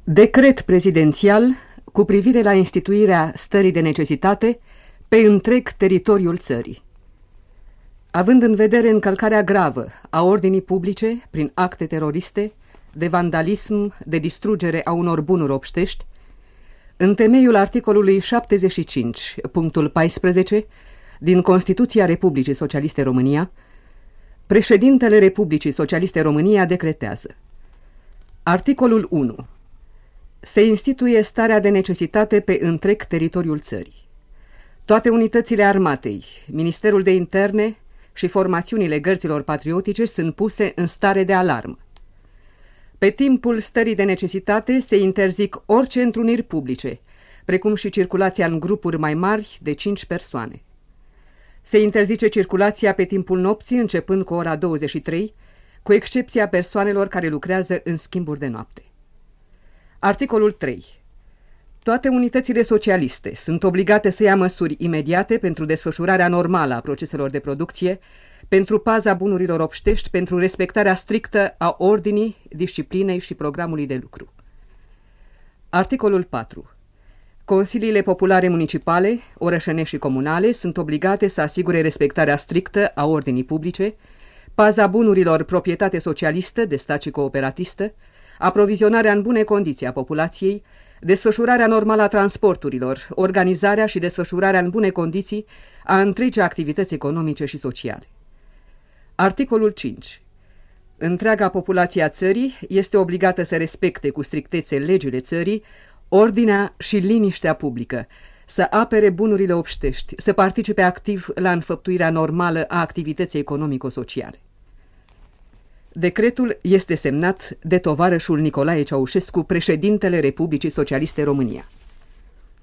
Decret prezidențial cu privire la instituirea stării de necesitate pe întreg teritoriul țării. Având în vedere încălcarea gravă a ordinii publice prin acte teroriste, de vandalism, de distrugere a unor bunuri obștești, în temeiul articolului 75, punctul 14 din Constituția Republicii Socialiste România, președintele Republicii Socialiste România decretează: articolul 1. Se instituie starea de necesitate pe întreg teritoriul țării. Toate unitățile armatei, Ministerul de Interne și formațiunile gărților patriotice sunt puse în stare de alarmă. Pe timpul stării de necesitate se interzic orice întruniri publice, precum și circulația în grupuri mai mari de 5 persoane. Se interzice circulația pe timpul nopții, începând cu ora 23, cu excepția persoanelor care lucrează în schimburi de noapte. Articolul 3. Toate unitățile socialiste sunt obligate să ia măsuri imediate pentru desfășurarea normală a proceselor de producție, pentru paza bunurilor obștești, pentru respectarea strictă a ordinii, disciplinei și programului de lucru. Articolul 4. Consiliile populare municipale, orășănești și comunale sunt obligate să asigure respectarea strictă a ordinii publice, paza bunurilor proprietate socialistă, de stat și cooperatistă, aprovizionarea în bune condiții a populației, desfășurarea normală a transporturilor, organizarea și desfășurarea în bune condiții a întregii activități economice și sociale. Articolul 5. Întreaga populație a țării este obligată să respecte cu strictețe legile țării, ordinea și liniștea publică, să apere bunurile obștești, să participe activ la înfăptuirea normală a activității economico-sociale. Decretul este semnat de tovarășul Nicolae Ceaușescu, președintele Republicii Socialiste România.